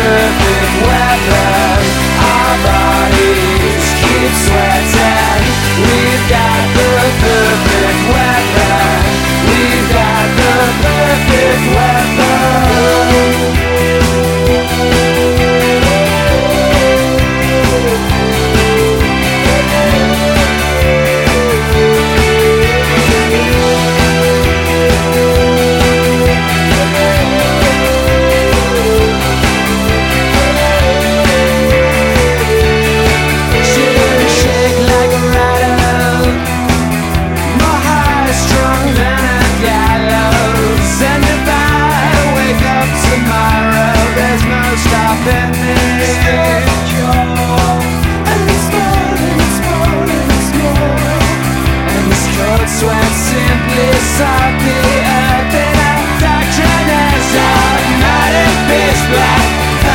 perfect weapon. Our bodies keep sweating. We've got the perfect weapon. We've got the perfect weapon. Sweat simply suck the earth in a doctrine as automatic pitch black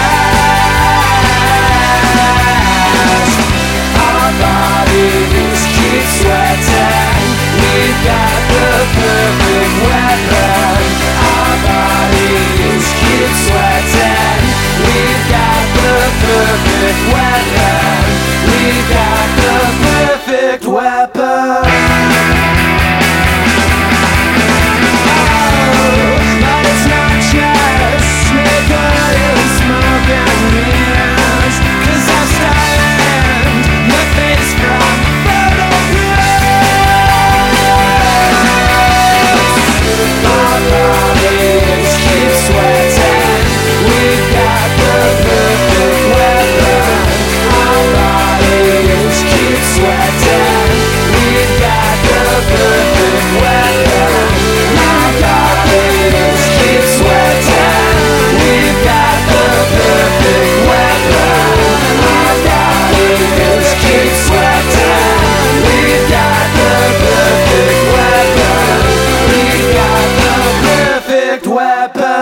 past. Our bodies keep sweating. We've got the perfect weapon. Our bodies keep sweating. We've got the perfect weapon. We've got the perfect weapon. Weapon.